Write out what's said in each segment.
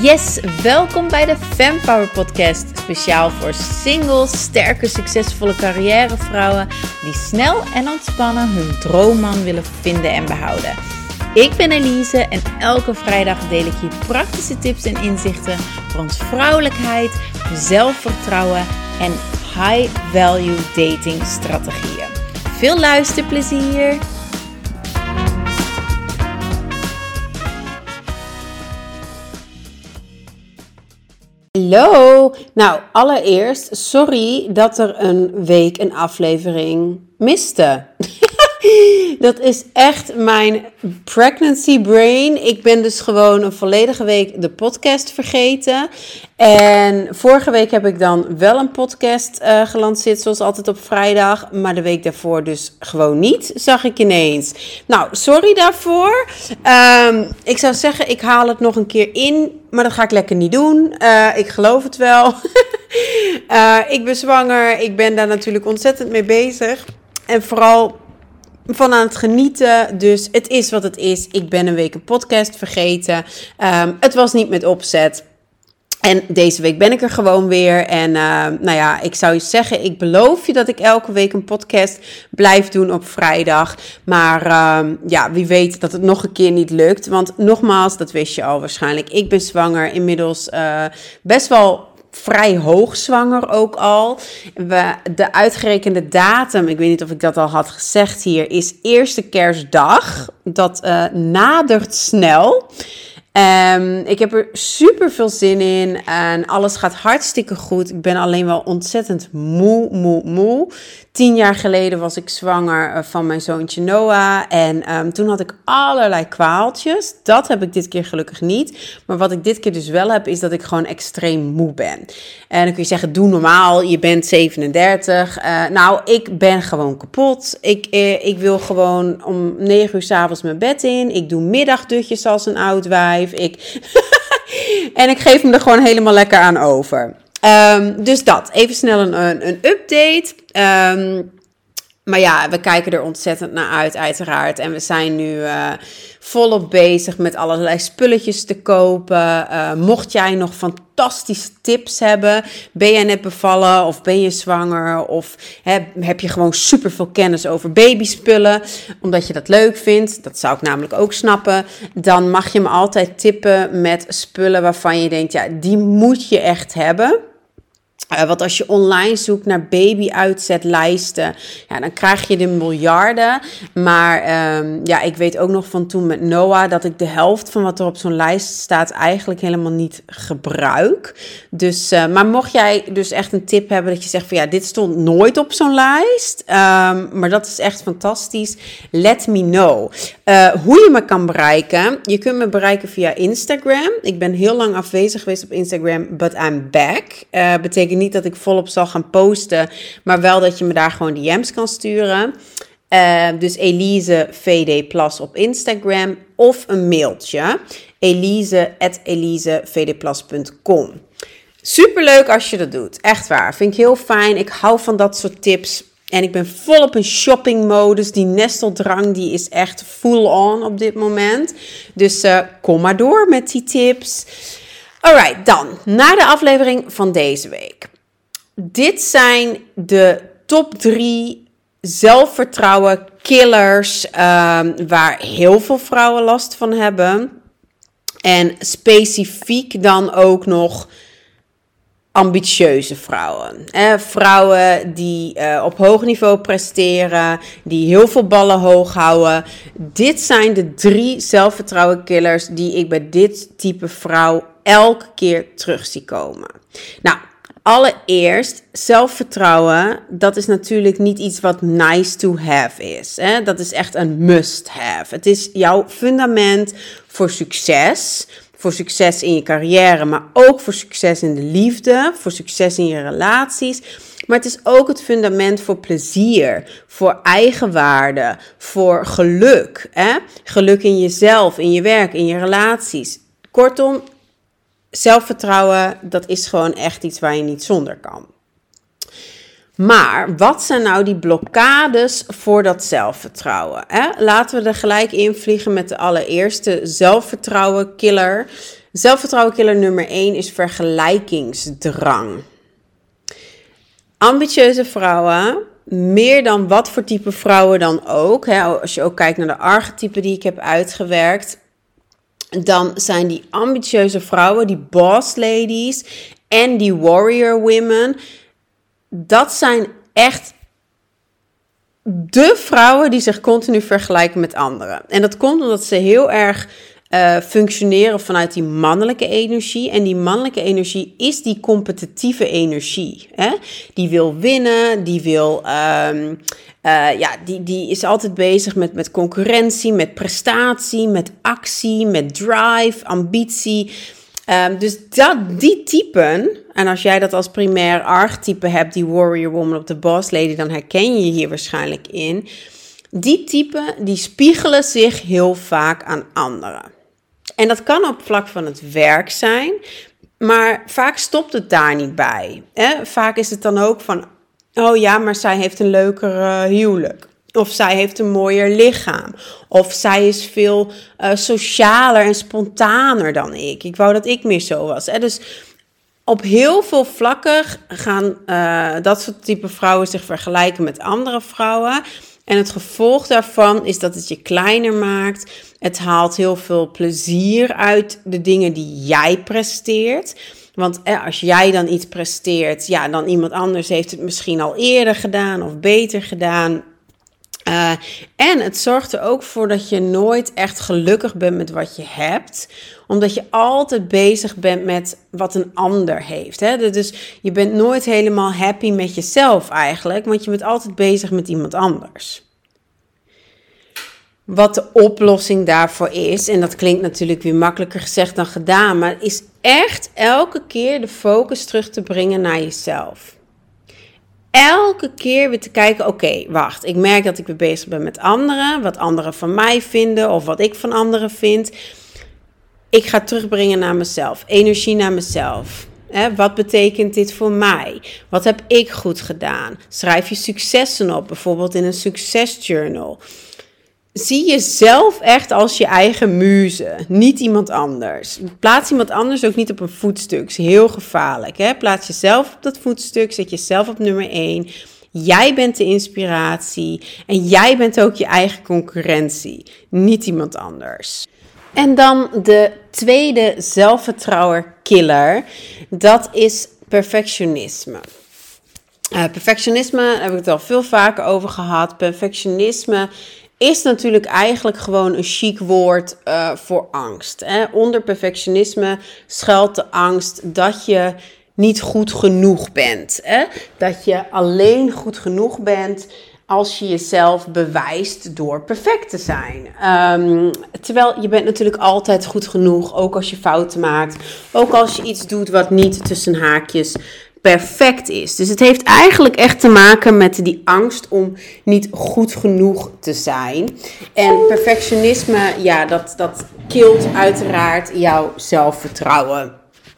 Yes, welkom bij de Fempower Podcast. Speciaal voor single, sterke, succesvolle carrièrevrouwen die snel en ontspannen hun droomman willen vinden en behouden. Ik ben Elise en elke vrijdag deel ik je praktische tips en inzichten rond vrouwelijkheid, zelfvertrouwen en high-value dating strategieën. Veel luisterplezier! Hallo! Nou, allereerst, sorry dat er een week een aflevering miste. Dat is echt mijn pregnancy brain. Ik ben dus gewoon een volledige week de podcast vergeten. En vorige week heb ik dan wel een podcast gelanceerd, zoals altijd op vrijdag. Maar de week daarvoor dus gewoon niet, zag ik ineens. Nou, sorry daarvoor. Ik zou zeggen, ik haal het nog een keer in. Maar dat ga ik lekker niet doen. Ik geloof het wel. Ik ben zwanger. Ik ben daar natuurlijk ontzettend mee bezig. En vooral van aan het genieten. Dus het is wat het is. Ik ben een week een podcast vergeten. Het was niet met opzet. En deze week ben ik er gewoon weer. En nou ja, ik zou je zeggen, ik beloof je dat ik elke week een podcast blijf doen op vrijdag. Maar ja, wie weet dat het nog een keer niet lukt. Want nogmaals, dat wist je al waarschijnlijk. Ik ben zwanger, inmiddels best wel vrij hoogzwanger ook al. De uitgerekende datum, ik weet niet of ik dat al had gezegd hier, is eerste kerstdag. Dat nadert snel. Ik heb er super veel zin in en alles gaat hartstikke goed. Ik ben alleen wel ontzettend moe. 10 jaar geleden was ik zwanger van mijn zoontje Noah en toen had ik allerlei kwaaltjes. Dat heb ik dit keer gelukkig niet. Maar wat ik dit keer dus wel heb, is dat ik gewoon extreem moe ben. En dan kun je zeggen, doe normaal, je bent 37. Nou, ik ben gewoon kapot. Ik wil gewoon om 9 uur 's avonds mijn bed in. Ik doe middagdutjes als een oud wijf. En ik geef me er gewoon helemaal lekker aan over. Dus dat, even snel een update. Maar ja, we kijken er ontzettend naar uit, uiteraard. En we zijn nu volop bezig met allerlei spulletjes te kopen. Mocht jij nog fantastische tips hebben, ben jij net bevallen of ben je zwanger of heb je gewoon superveel kennis over babyspullen, omdat je dat leuk vindt, dat zou ik namelijk ook snappen, dan mag je me altijd tippen met spullen waarvan je denkt, ja, die moet je echt hebben. Want als je online zoekt naar baby-uitzetlijsten, ja, dan krijg je de miljarden. Maar ja, ik weet ook nog van toen met Noah dat ik de helft van wat er op zo'n lijst staat eigenlijk helemaal niet gebruik. Dus, maar mocht jij dus echt een tip hebben dat je zegt van ja, dit stond nooit op zo'n lijst. Maar dat is echt fantastisch. Let me know. Hoe je me kan bereiken. Je kunt me bereiken via Instagram. Ik ben heel lang afwezig geweest op Instagram, but I'm back. Betekent niet dat ik volop zal gaan posten, maar wel dat je me daar gewoon DM's kan sturen. Dus Elise VD Plas op Instagram of een mailtje. elise@elisevdplas.com. Superleuk als je dat doet. Echt waar. Vind ik heel fijn. Ik hou van dat soort tips. En ik ben volop in shoppingmodus. Die nesteldrang die is echt full on op dit moment. Dus kom maar door met die tips. Alright, dan naar de aflevering van deze week. Dit zijn de top 3 zelfvertrouwen killers waar heel veel vrouwen last van hebben. En specifiek dan ook nog ambitieuze vrouwen. Vrouwen die op hoog niveau presteren, die heel veel ballen hoog houden. Dit zijn de 3 zelfvertrouwen killers die ik bij dit type vrouw elke keer terug zie komen. Nou, allereerst, zelfvertrouwen, dat is natuurlijk niet iets wat nice to have is. Dat is echt een must have. Het is jouw fundament voor succes. Voor succes in je carrière, maar ook voor succes in de liefde. Voor succes in je relaties. Maar het is ook het fundament voor plezier, voor eigenwaarde, voor geluk. Geluk in jezelf, in je werk, in je relaties. Kortom, zelfvertrouwen, dat is gewoon echt iets waar je niet zonder kan. Maar wat zijn nou die blokkades voor dat zelfvertrouwen? Laten we er gelijk invliegen met de allereerste zelfvertrouwen killer. Zelfvertrouwenkiller nummer 1 is vergelijkingsdrang. Ambitieuze vrouwen, meer dan wat voor type vrouwen dan ook. Hè, als je ook kijkt naar de archetypen die ik heb uitgewerkt. Dan zijn die ambitieuze vrouwen, die boss ladies en die warrior women. Dat zijn echt de vrouwen die zich continu vergelijken met anderen. En dat komt omdat ze heel erg functioneren vanuit die mannelijke energie. En die mannelijke energie is die competitieve energie. Hè? Die wil winnen, die wil... die is altijd bezig met concurrentie, met prestatie, met actie, met drive, ambitie. Dus die typen, en als jij dat als primair archetype hebt, die warrior woman op de boss lady, dan herken je je hier waarschijnlijk in. Die typen, die spiegelen zich heel vaak aan anderen. En dat kan op vlak van het werk zijn, maar vaak stopt het daar niet bij. Hè? Vaak is het dan ook van, oh ja, maar zij heeft een leuker huwelijk. Of zij heeft een mooier lichaam. Of zij is veel socialer en spontaner dan ik. Ik wou dat ik meer zo was. Hè? Dus op heel veel vlakken gaan dat soort type vrouwen zich vergelijken met andere vrouwen. En het gevolg daarvan is dat het je kleiner maakt. Het haalt heel veel plezier uit de dingen die jij presteert. Want als jij dan iets presteert, ja, dan iemand anders heeft het misschien al eerder gedaan of beter gedaan. En het zorgt er ook voor dat je nooit echt gelukkig bent met wat je hebt. Omdat je altijd bezig bent met wat een ander heeft. Hè? Dus je bent nooit helemaal happy met jezelf eigenlijk. Want je bent altijd bezig met iemand anders. Wat de oplossing daarvoor is, en dat klinkt natuurlijk weer makkelijker gezegd dan gedaan, maar is echt elke keer de focus terug te brengen naar jezelf. Elke keer weer te kijken, oké, wacht, ik merk dat ik weer bezig ben met anderen, wat anderen van mij vinden of wat ik van anderen vind. Ik ga terugbrengen naar mezelf, energie naar mezelf. Wat betekent dit voor mij? Wat heb ik goed gedaan? Schrijf je successen op, bijvoorbeeld in een succesjournal. Zie jezelf echt als je eigen muze, niet iemand anders. Plaats iemand anders ook niet op een voetstuk, is heel gevaarlijk. Hè? Plaats jezelf op dat voetstuk, zet jezelf op nummer 1. Jij bent de inspiratie en jij bent ook je eigen concurrentie, niet iemand anders. En dan de tweede zelfvertrouwenkiller, dat is perfectionisme. Perfectionisme, daar heb ik het al veel vaker over gehad. Perfectionisme is natuurlijk eigenlijk gewoon een chic woord voor angst. Hè? Onder perfectionisme schuilt de angst dat je niet goed genoeg bent. Hè? Dat je alleen goed genoeg bent als je jezelf bewijst door perfect te zijn. Terwijl je bent natuurlijk altijd goed genoeg, ook als je fouten maakt. Ook als je iets doet wat niet tussen haakjes perfect is. Dus het heeft eigenlijk echt te maken met die angst om niet goed genoeg te zijn. En perfectionisme, ja, dat kilt uiteraard jouw zelfvertrouwen.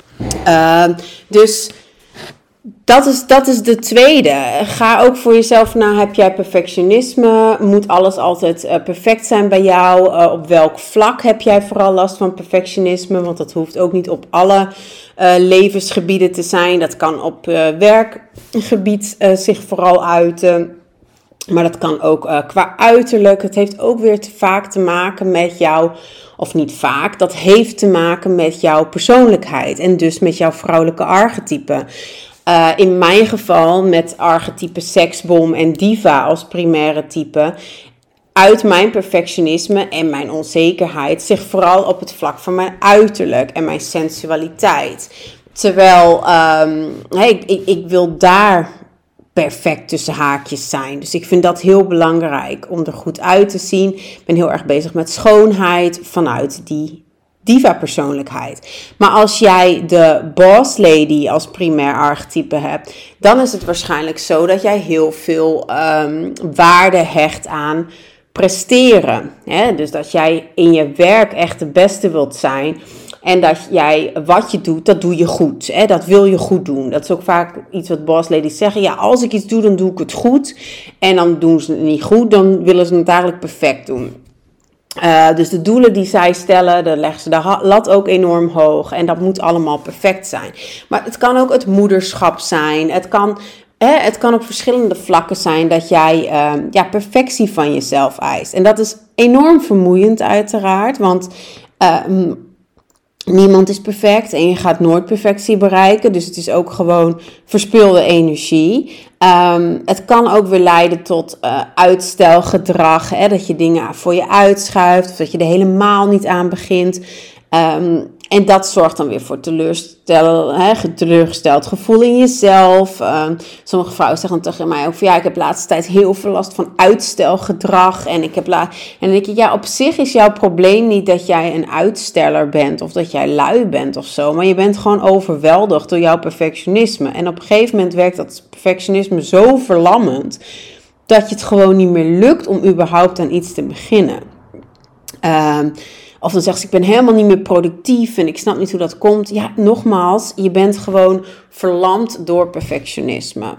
Dus dat is de tweede. Ga ook voor jezelf na, heb jij perfectionisme? Moet alles altijd perfect zijn bij jou? Op welk vlak heb jij vooral last van perfectionisme? Want dat hoeft ook niet op alle levensgebieden te zijn. Dat kan op werkgebied zich vooral uiten. Maar dat kan ook qua uiterlijk. Het heeft ook weer vaak te maken met jou, of niet vaak, dat heeft te maken met jouw persoonlijkheid. En dus met jouw vrouwelijke archetype. In mijn geval met archetype seksbom en diva als primaire type, uit mijn perfectionisme en mijn onzekerheid zich vooral op het vlak van mijn uiterlijk en mijn sensualiteit. Terwijl ik wil daar perfect tussen haakjes zijn. Dus ik vind dat heel belangrijk om er goed uit te zien. Ik ben heel erg bezig met schoonheid vanuit die diva-persoonlijkheid. Maar als jij de boss lady als primair archetype hebt, dan is het waarschijnlijk zo dat jij heel veel waarde hecht aan presteren. Hè? Dus dat jij in je werk echt de beste wilt zijn. En dat jij wat je doet, dat doe je goed. Hè? Dat wil je goed doen. Dat is ook vaak iets wat boss ladies zeggen. Ja, als ik iets doe, dan doe ik het goed. En dan doen ze het niet goed, dan willen ze het eigenlijk perfect doen. Dus de doelen die zij stellen, dan leggen ze de lat ook enorm hoog. En dat moet allemaal perfect zijn. Maar het kan ook het moederschap zijn. Het kan op verschillende vlakken zijn dat jij perfectie van jezelf eist. En dat is enorm vermoeiend uiteraard. Want niemand is perfect en je gaat nooit perfectie bereiken. Dus het is ook gewoon verspilde energie. Het kan ook weer leiden tot uitstelgedrag. Dat je dingen voor je uitschuift. Of dat je er helemaal niet aan begint. En dat zorgt dan weer voor teleurgesteld gevoel in jezelf. Sommige vrouwen zeggen dan tegen mij ook van, ik heb de laatste tijd heel veel last van uitstelgedrag. En dan denk ik, op zich is jouw probleem niet dat jij een uitsteller bent of dat jij lui bent of zo. Maar je bent gewoon overweldigd door jouw perfectionisme. En op een gegeven moment werkt dat perfectionisme zo verlammend dat je het gewoon niet meer lukt om überhaupt aan iets te beginnen. Of dan zegt ze, ik ben helemaal niet meer productief en ik snap niet hoe dat komt. Ja, nogmaals, je bent gewoon verlamd door perfectionisme.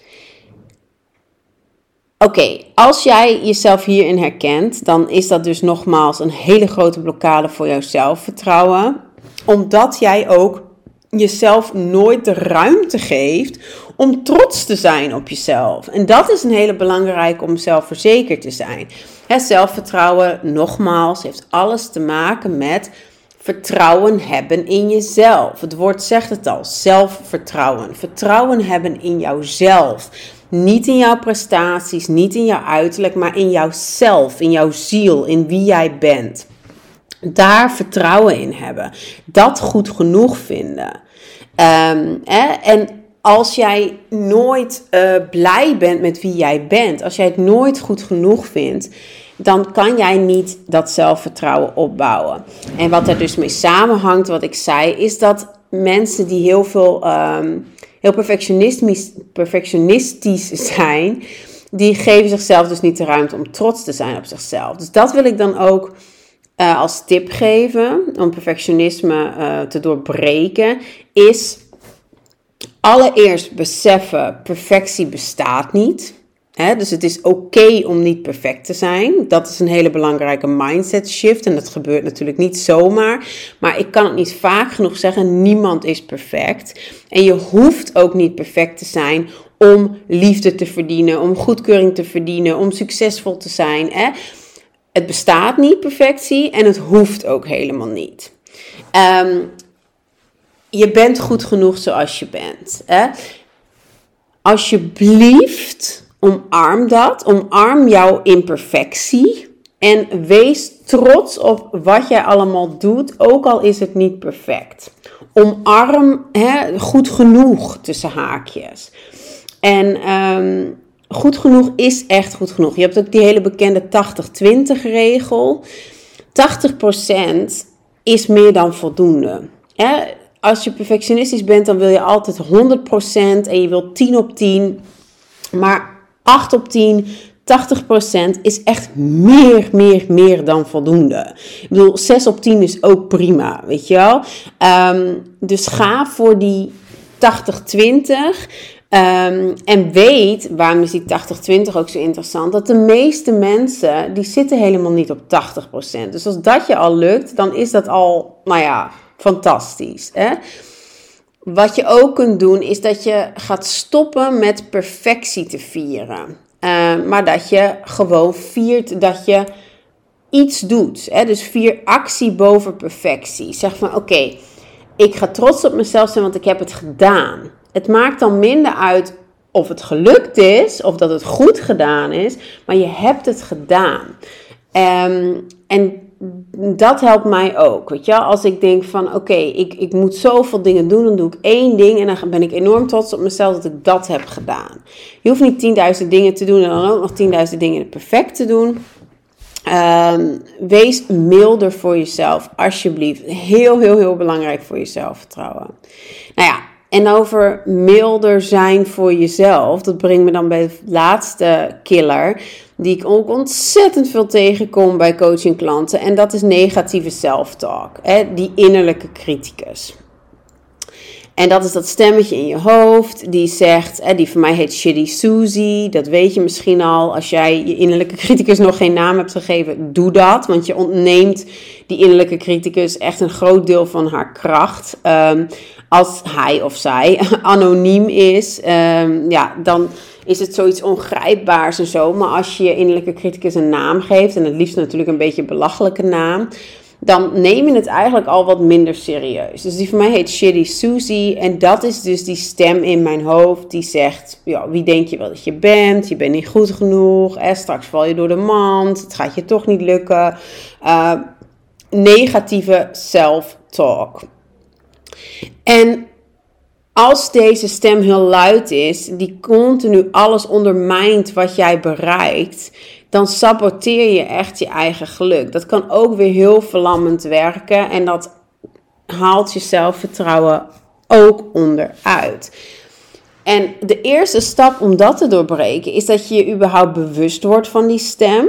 Oké, als jij jezelf hierin herkent, dan is dat dus nogmaals een hele grote blokkade voor jouw zelfvertrouwen. Omdat jij ook jezelf nooit de ruimte geeft om trots te zijn op jezelf. En dat is een hele belangrijke om zelfverzekerd te zijn. Zelfvertrouwen, nogmaals, heeft alles te maken met vertrouwen hebben in jezelf. Het woord zegt het al, zelfvertrouwen. Vertrouwen hebben in jouzelf. Niet in jouw prestaties, niet in jouw uiterlijk, maar in jouzelf, in jouw ziel, in wie jij bent. Daar vertrouwen in hebben. Dat goed genoeg vinden. En als jij nooit blij bent met wie jij bent, als jij het nooit goed genoeg vindt, dan kan jij niet dat zelfvertrouwen opbouwen. En wat er dus mee samenhangt, wat ik zei, is dat mensen die heel perfectionistisch zijn, die geven zichzelf dus niet de ruimte om trots te zijn op zichzelf. Dus dat wil ik dan ook als tip geven om perfectionisme te doorbreken, is allereerst beseffen, perfectie bestaat niet. Dus het is oké om niet perfect te zijn. Dat is een hele belangrijke mindset shift. En dat gebeurt natuurlijk niet zomaar. Maar ik kan het niet vaak genoeg zeggen, niemand is perfect. En je hoeft ook niet perfect te zijn om liefde te verdienen, om goedkeuring te verdienen, om succesvol te zijn. Het bestaat niet, perfectie, en het hoeft ook helemaal niet. Je bent goed genoeg zoals je bent. Alsjeblieft, omarm dat. Omarm jouw imperfectie. En wees trots op wat jij allemaal doet, ook al is het niet perfect. Omarm goed genoeg tussen haakjes. En goed genoeg is echt goed genoeg. Je hebt ook die hele bekende 80-20 regel. 80% is meer dan voldoende. Als je perfectionistisch bent, dan wil je altijd 100% en je wilt 10 op 10. Maar 8 op 10, 80% is echt meer dan voldoende. Ik bedoel, 6 op 10 is ook prima, weet je wel. Dus ga voor die 80-20. En weet, waarom is die 80-20 ook zo interessant, dat de meeste mensen, die zitten helemaal niet op 80%. Dus als dat je al lukt, dan is dat al, fantastisch. Wat je ook kunt doen, is dat je gaat stoppen met perfectie te vieren. Maar dat je gewoon viert dat je iets doet. Dus vier actie boven perfectie. Zeg van oké, ik ga trots op mezelf zijn, want ik heb het gedaan. Het maakt dan minder uit of het gelukt is, of dat het goed gedaan is, maar je hebt het gedaan. En dat helpt mij ook, weet je. Als ik denk van oké, ik moet zoveel dingen doen, dan doe ik 1 ding en dan ben ik enorm trots op mezelf dat ik dat heb gedaan. Je hoeft niet 10.000 dingen te doen en dan ook nog 10.000 dingen perfect te doen. Wees milder voor jezelf, alsjeblieft. Heel belangrijk voor je zelfvertrouwen. Nou ja, en over milder zijn voor jezelf, dat brengt me dan bij de laatste killer, die ik ook ontzettend veel tegenkom bij coachingklanten. En dat is negatieve self-talk, die innerlijke criticus. En dat is dat stemmetje in je hoofd die zegt, die voor mij heet Shitty Susie. Dat weet je misschien al. Als jij je innerlijke criticus nog geen naam hebt gegeven, doe dat. Want je ontneemt die innerlijke criticus echt een groot deel van haar kracht. Als hij of zij anoniem is, dan is het zoiets ongrijpbaars en zo. Maar als je je innerlijke criticus een naam geeft, en het liefst natuurlijk een beetje een belachelijke naam, dan neem je het eigenlijk al wat minder serieus. Dus die van mij heet Shitty Susie. En dat is dus die stem in mijn hoofd die zegt, ja, wie denk je wel dat je bent? Je bent niet goed genoeg. Straks val je door de mand. Het gaat je toch niet lukken. Negatieve self-talk. En als deze stem heel luid is, die continu alles ondermijnt wat jij bereikt, dan saboteer je echt je eigen geluk. Dat kan ook weer heel verlammend werken en dat haalt je zelfvertrouwen ook onderuit. En de eerste stap om dat te doorbreken is dat je je überhaupt bewust wordt van die stem.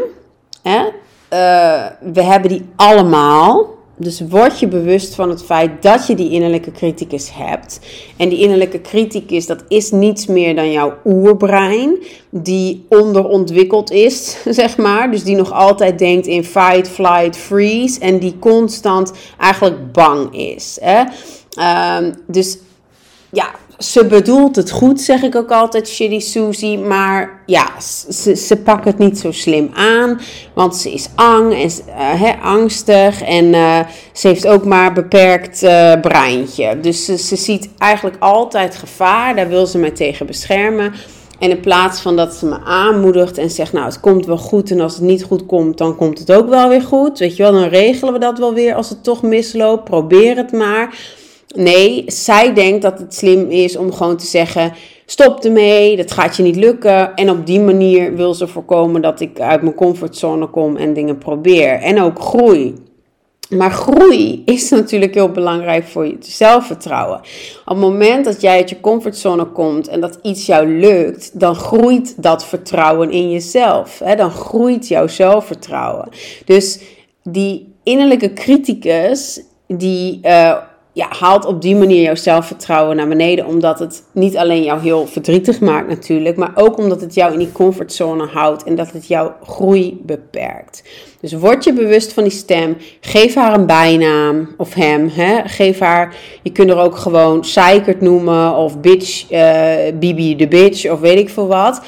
We hebben die allemaal. Dus word je bewust van het feit dat je die innerlijke criticus hebt. En die innerlijke criticus, dat is niets meer dan jouw oerbrein. Die onderontwikkeld is, zeg maar. Dus die nog altijd denkt in fight, flight, freeze. En die constant eigenlijk bang is. Dus ja, ze bedoelt het goed, zeg ik ook altijd, Shitty Susie. Maar ja, ze pakt het niet zo slim aan. Want ze is angstig. En ze heeft ook maar een beperkt breintje. Dus ze ziet eigenlijk altijd gevaar. Daar wil ze mij tegen beschermen. En in plaats van dat ze me aanmoedigt en zegt, nou, het komt wel goed. En als het niet goed komt, dan komt het ook wel weer goed. Weet je wel, dan regelen we dat wel weer als het toch misloopt. Probeer het maar. Nee, zij denkt dat het slim is om gewoon te zeggen, stop ermee, dat gaat je niet lukken. En op die manier wil ze voorkomen dat ik uit mijn comfortzone kom en dingen probeer. En ook groei. Maar groei is natuurlijk heel belangrijk voor je zelfvertrouwen. Op het moment dat jij uit je comfortzone komt en dat iets jou lukt, dan groeit dat vertrouwen in jezelf. Dan groeit jouw zelfvertrouwen. Dus die innerlijke criticus, die haalt op die manier jouw zelfvertrouwen naar beneden. Omdat het niet alleen jou heel verdrietig maakt natuurlijk. Maar ook omdat het jou in die comfortzone houdt. En dat het jouw groei beperkt. Dus word je bewust van die stem. Geef haar een bijnaam. Of hem. Geef haar, je kunt er ook gewoon zeikert noemen. Of bitch, Bibi de bitch. Of weet ik veel wat.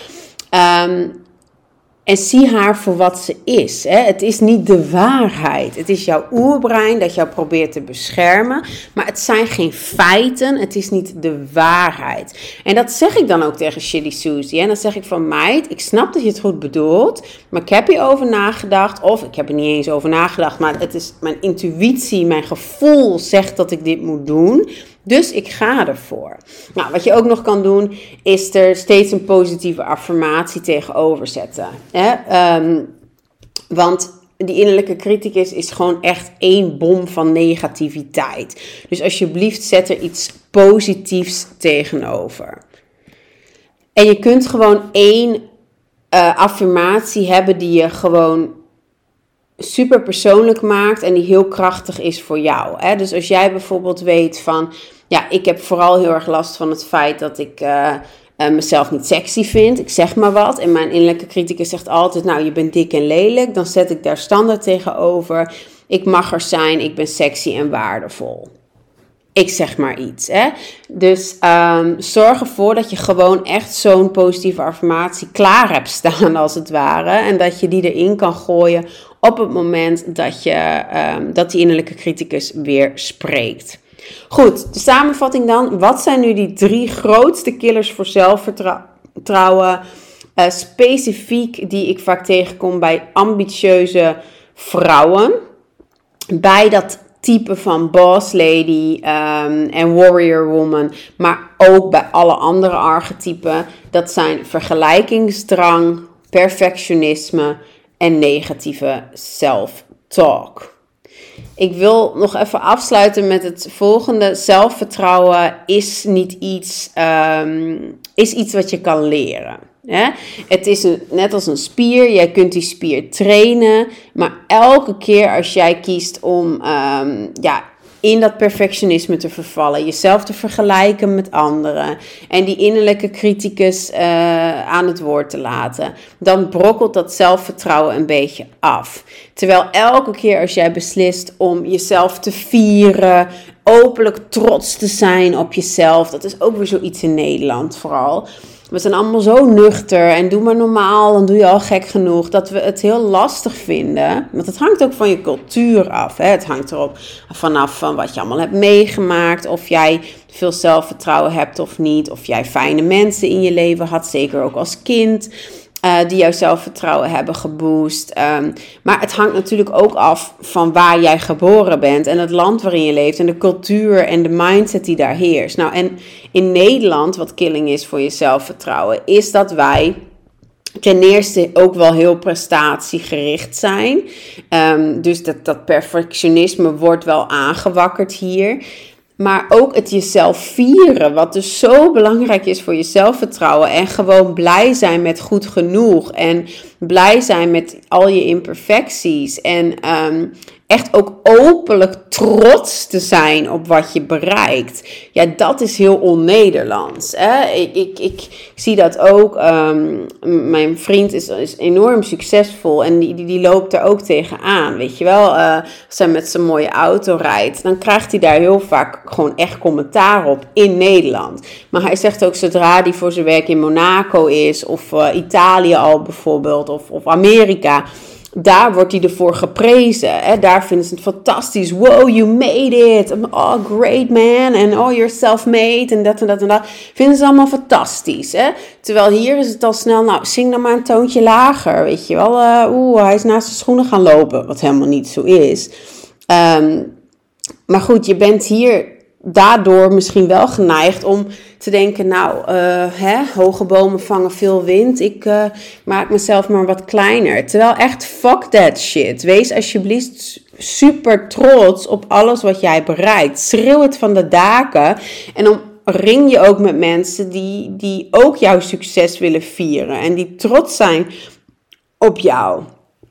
En zie haar voor wat ze is. Het is niet de waarheid. Het is jouw oerbrein dat jou probeert te beschermen. Maar het zijn geen feiten. Het is niet de waarheid. En dat zeg ik dan ook tegen Shitty Susie. En dan zeg ik van, meid, ik snap dat je het goed bedoelt. Maar ik heb hierover nagedacht. Of ik heb er niet eens over nagedacht. Maar het is mijn intuïtie, mijn gevoel zegt dat ik dit moet doen. Dus ik ga ervoor. Nou, wat je ook nog kan doen, is er steeds een positieve affirmatie tegenover zetten. Want die innerlijke criticus is gewoon echt één bom van negativiteit. Dus alsjeblieft, zet er iets positiefs tegenover. En je kunt gewoon één affirmatie hebben die je gewoon super persoonlijk maakt en die heel krachtig is voor jou. Dus als jij bijvoorbeeld weet van, ja, ik heb vooral heel erg last van het feit dat ik mezelf niet sexy vind. Ik zeg maar wat. En mijn innerlijke criticus zegt altijd, nou, je bent dik en lelijk. Dan zet ik daar standaard tegenover. Ik mag er zijn, ik ben sexy en waardevol. Ik zeg maar iets. Dus zorg ervoor dat je gewoon echt zo'n positieve affirmatie klaar hebt staan als het ware. En dat je die erin kan gooien op het moment dat die innerlijke criticus weer spreekt. Goed, de samenvatting dan. Wat zijn nu die 3 grootste killers voor zelfvertrouwen? Specifiek die ik vaak tegenkom bij ambitieuze vrouwen. Bij dat type van boss lady en warrior woman. Maar ook bij alle andere archetypen. Dat zijn vergelijkingsdrang, perfectionisme en negatieve self-talk. Ik wil nog even afsluiten met het volgende. Zelfvertrouwen is niet iets, is iets wat je kan leren. Het is net als een spier. Jij kunt die spier trainen. Maar elke keer als jij kiest om in dat perfectionisme te vervallen, jezelf te vergelijken met anderen en die innerlijke criticus aan het woord te laten, dan brokkelt dat zelfvertrouwen een beetje af. Terwijl elke keer als jij beslist om jezelf te vieren, openlijk trots te zijn op jezelf, dat is ook weer zoiets in Nederland vooral. We zijn allemaal zo nuchter en doe maar normaal, dan doe je al gek genoeg, dat we het heel lastig vinden. Want het hangt ook van je cultuur af. Hè? Het hangt erop vanaf van wat je allemaal hebt meegemaakt, of jij veel zelfvertrouwen hebt of niet, of jij fijne mensen in je leven had, zeker ook als kind, die jouw zelfvertrouwen hebben geboost. Maar het hangt natuurlijk ook af van waar jij geboren bent en het land waarin je leeft en de cultuur en de mindset die daar heerst. Nou, en in Nederland, wat killing is voor je zelfvertrouwen, is dat wij ten eerste ook wel heel prestatiegericht zijn. Dus dat perfectionisme wordt wel aangewakkerd hier. Maar ook het jezelf vieren, wat dus zo belangrijk is voor je zelfvertrouwen. En gewoon blij zijn met goed genoeg. En blij zijn met al je imperfecties. En echt ook openlijk trots te zijn op wat je bereikt. Ja, dat is heel on-Nederlands. Hè? Ik zie dat ook. Mijn vriend is enorm succesvol en die loopt er ook tegenaan. Weet je wel, als hij met zijn mooie auto rijdt, dan krijgt hij daar heel vaak gewoon echt commentaar op in Nederland. Maar hij zegt ook, zodra hij voor zijn werk in Monaco is, of Italië al bijvoorbeeld, of Amerika, daar wordt hij ervoor geprezen. Hè? Daar vinden ze het fantastisch. Wow, you made it. Oh, great man. En oh, you're self-made. En dat en dat en dat. Vinden ze allemaal fantastisch. Hè? Terwijl hier is het al snel, nou, zing dan maar een toontje lager. Weet je wel. Hij is naast zijn schoenen gaan lopen. Wat helemaal niet zo is. Maar goed, je bent hier daardoor misschien wel geneigd om te denken, nou, hoge bomen vangen veel wind. Ik maak mezelf maar wat kleiner. Terwijl echt, fuck that shit. Wees alsjeblieft super trots op alles wat jij bereikt. Schreeuw het van de daken. En omring je ook met mensen die ook jouw succes willen vieren. En die trots zijn op jou.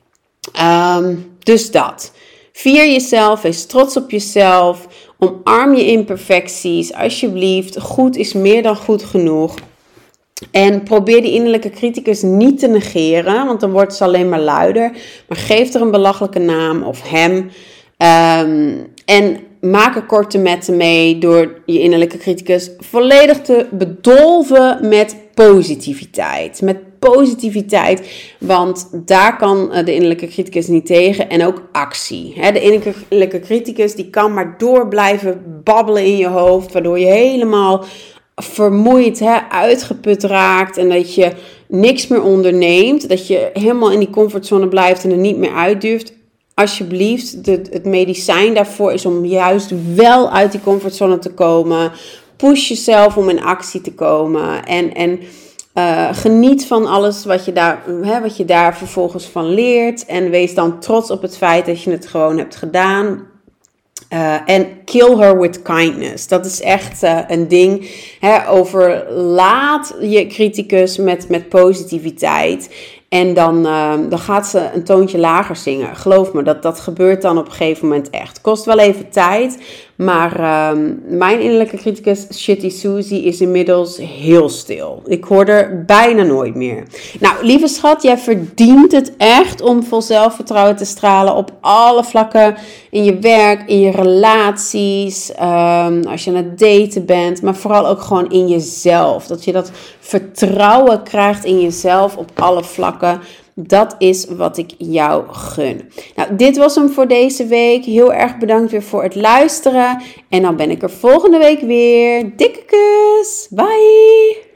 Dus dat. Vier jezelf, wees trots op jezelf. Omarm je imperfecties, alsjeblieft. Goed is meer dan goed genoeg. En probeer die innerlijke criticus niet te negeren, want dan wordt ze alleen maar luider. Maar geef er een belachelijke naam of hem. En maak er korte metten mee door je innerlijke criticus volledig te bedolven met positiviteit. Met positiviteit, want daar kan de innerlijke criticus niet tegen. En ook actie. De innerlijke criticus die kan maar door blijven babbelen in je hoofd, waardoor je helemaal vermoeid, uitgeput raakt en dat je niks meer onderneemt. Dat je helemaal in die comfortzone blijft en er niet meer uit durft. Alsjeblieft, het medicijn daarvoor is om juist wel uit die comfortzone te komen. Push jezelf om in actie te komen. En geniet van alles wat je daar vervolgens van leert. En wees dan trots op het feit dat je het gewoon hebt gedaan. En kill her with kindness. Dat is echt een ding. Overlaat je criticus met positiviteit. En dan gaat ze een toontje lager zingen. Geloof me, dat gebeurt dan op een gegeven moment echt. Kost wel even tijd. Maar mijn innerlijke criticus, Shitty Susie, is inmiddels heel stil. Ik hoor er bijna nooit meer. Nou, lieve schat, jij verdient het echt om vol zelfvertrouwen te stralen op alle vlakken. In je werk, in je relaties, als je aan het daten bent. Maar vooral ook gewoon in jezelf. Dat je dat vertrouwen krijgt in jezelf op alle vlakken. Dat is wat ik jou gun. Nou, dit was hem voor deze week. Heel erg bedankt weer voor het luisteren. En dan ben ik er volgende week weer. Dikke kus. Bye.